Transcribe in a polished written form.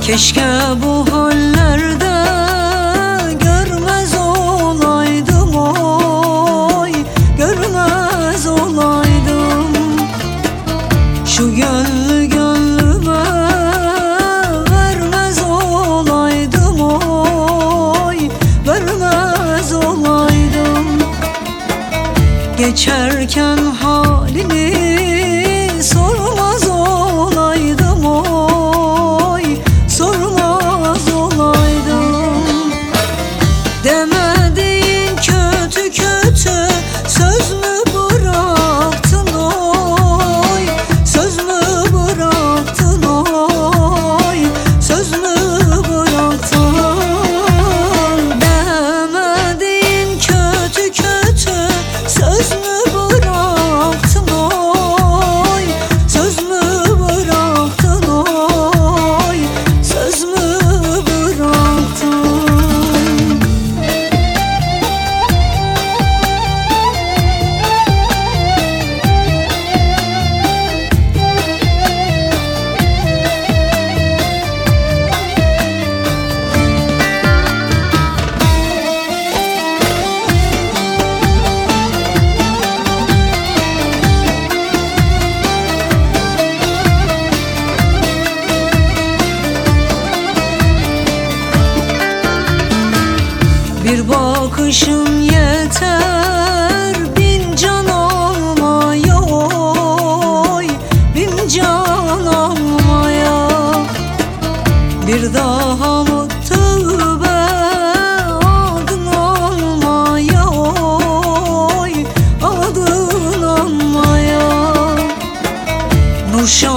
Keşke bu hallerde görmez olaydım, oy görmez olaydım. Şu gönlü gönlüme vermez olaydım, oy vermez olaydım. Geçerken halini sormaz olaydım, oy sormaz olaydım. Demediğin kötü kötü söz mü bıraktın, oy söz mü bıraktın, oy söz mü bıraktın. Demediğin kötü kötü söz mü bıraktın, oy söz mü bıraktın, oy söz mü bıraktın. Bir bakışın yeter bin can almaya, oy bin can almaya. Bir daha mı tövbe adın almaya, oy adın almaya. Nurşah